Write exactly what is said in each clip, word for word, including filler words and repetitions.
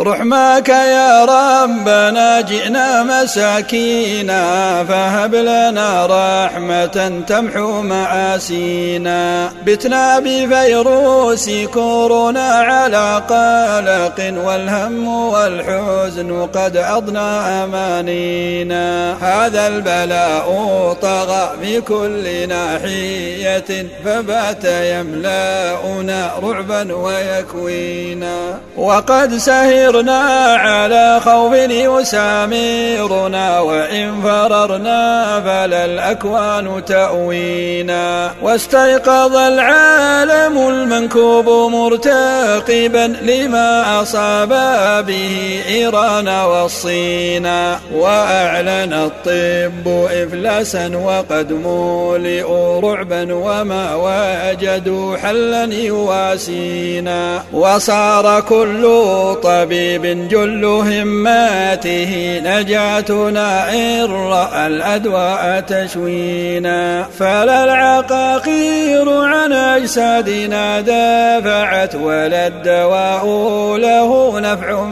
رحماك يا ربنا جئنا مساكينا فهب لنا رحمة تمحو مآسينا بتنا بفيروس كورونا على قلق والهم والحزن قد أضنى أمانينا هذا البلاء طغى في كل ناحية فبات يملأنا رعبا ويكوينا وقد سهرنا على خوف يسامرنا وإن فررنا فلا الأكوان تأوينا واستيقظ العالم المنكوب مرتقبا لما أصاب به إيران والصين وأعلن الطب إفلاسا وقد مولئوا رعبا وما وجدوا حلا يواسينا وصار كل طبيب جل هماته نجاتنا إن رأى الأدواء تشوينا فلا العقاقير عن أجسادنا دافعت ولا الدواء له نفع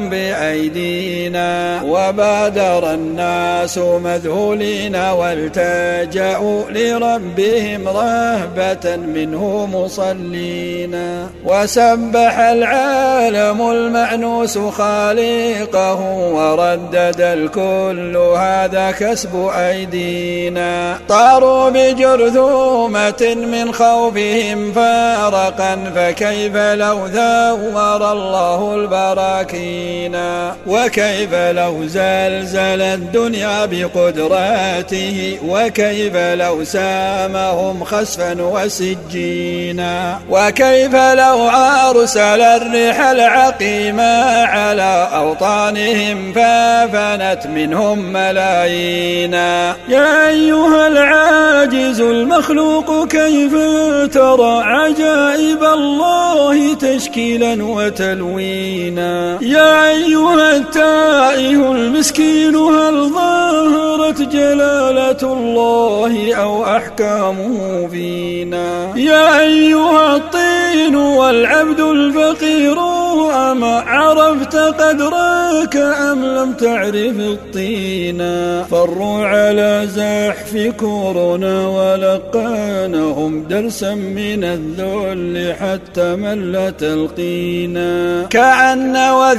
بأيدينا وبادر الناس مذهولين والتجأوا لربهم رهبة منه مصلين وسبح العالم المأنوس خالقه وردد الكل هذا كسب أيدينا طاروا بجرذومة من خوفهم فارقا فكيف لو ذور الله البراكين وكيف لو زلزل الدنيا بقدراته وكيف لو سامهم خسفا وسجينا وكيف لو أرسل الريح العقيمة على أوطانهم ففنت منهم ملايينا يا أيها العاجز المخلوق كيف ترى عجائب الله تشكيلا وتلوينا يا أيها التائه المسكين هل ظهرت جلالة الله أو أحكامه فينا يا أيها الطين والعبد الفقير أما عرفت قدرك أم لم تعرف الطينا فروا على زحف كورونا ولقانهم درسا من الذل حتى مل تلقينا كأن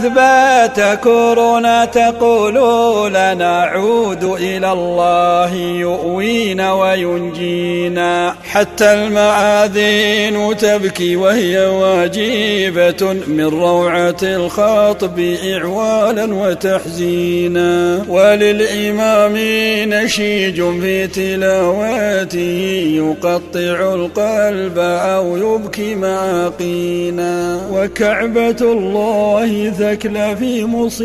وثبات كورونا تقول لنا عود إلى الله يؤوينا وينجينا حتى المآذين تبكي وهي واجبة من روعة الخاطب إعوالا وتحزينا وللإمام نشيج في تلاواته يقطع القلب أو يبكي معاقينا وكعبة الله ثكلى في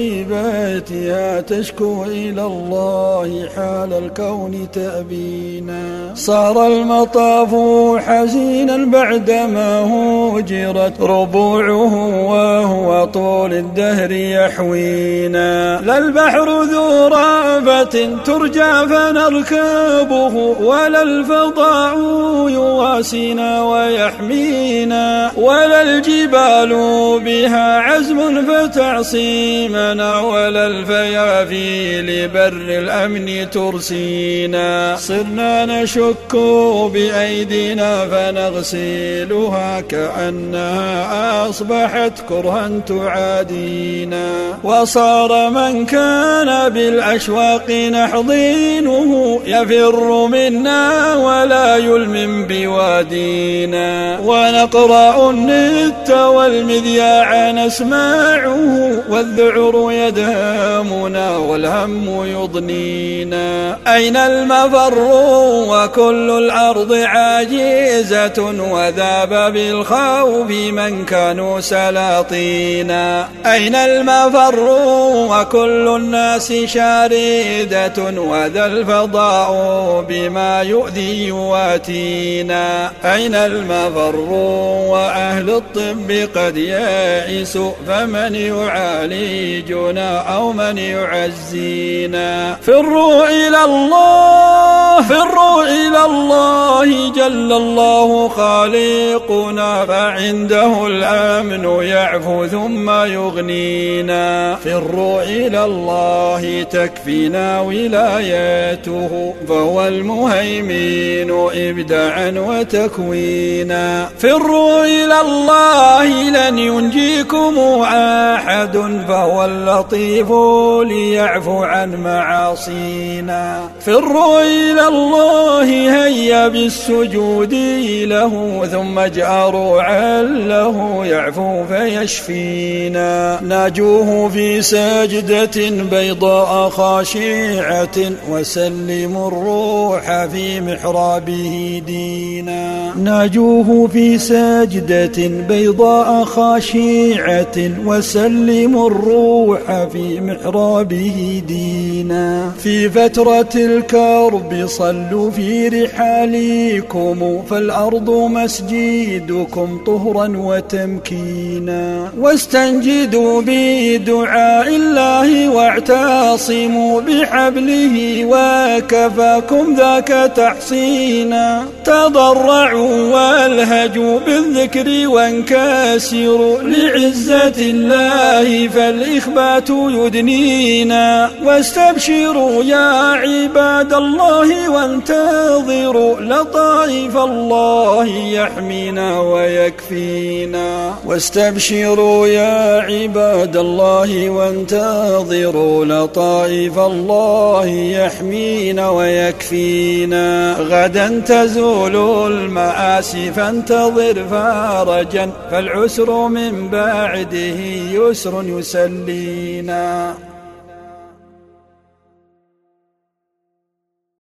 مصيباتها تشكو إلى الله حال الكون تأبينا صار المطاف حزينا بعدما هجرت ربوعه وهو طول الدهر يحوينا لا البحر ذو رافة ترجى فنركبه ولا الفضاء يواسينا ويحمينا ولا الجبال بها عزم فتعصيمنا ولا الفيافي لبر الأمن ترسينا صرنا نشك بأيدينا فنغسلها كأنها أصبحت كرها تعادينا وصار من كان بالأشواق نحضينه يفر منا ولا يلم بوادينا ونقرأ النت والمذياع نسمعه والذعر يدهمنا والهم يضنينا أين المفر وكل الأرض عاجزة وذاب بالخوف من كانوا سلاطينا أين المفر وكل الناس شاردة وذا الفضاء بما يؤذي يواتينا أين المفر وأهل الطب قد يائسوا فمن يعالجنا أو من يعزينا فروا إلى الله فروا إلى الله جل الله خالقنا، فعنده الأمن يعفو ثم يغنينا. فروا إلى الله تكفينا ولايته، فهو المهيمن إبداعا وتكوينا. فروا إلى الله لن ينجيكم أحد، فهو اللطيف ليعفو عن معاصينا. فروا إلى الله هيا بالسجود له، ثم اجأروا عله يعفو فيشفينا. ناجوه في سجدة بيضاء خاشعة، وسلموا الروح في محرابه دينا. ناجوه في سجدة بيضاء خاشعة، وسلموا الروح في محرابه دينا. في فترة الكرب صلوا في رحالكم، فالأرض مسجدكم طهرا وتمكينا. واستنجدوا بدعاء الله، واعتصموا بحبله، وكفاكم ذاك تحصينا. تضرعوا والهجوا بالذكر، وانكسروا لعزة الله، فالإخبات يدنينا. واستبشروا يا عباد الله، وانتظروا لطائف الله يحمينا ويكفينا. واستبشروا يا عباد الله، وانتظروا لطائف الله يحمينا ويكفينا. غدا تزول المآسي، فانتظر فرجا، فالعسر من بعده يسر يسلينا.